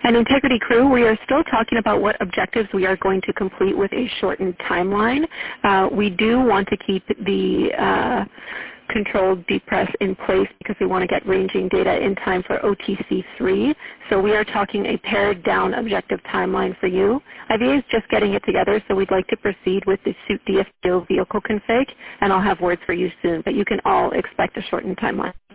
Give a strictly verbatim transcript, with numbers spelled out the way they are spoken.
And Integrity Crew, we are still talking about what objectives we are going to complete with a shortened timeline. Uh, we do want to keep the uh, controlled deep press in place because we want to get ranging data in time for O T C three. So we are talking a pared down objective timeline for you. I V A is just getting it together, so we'd like to proceed with the suit D F D O vehicle config, and I'll have words for you soon, but you can all expect a shortened timeline.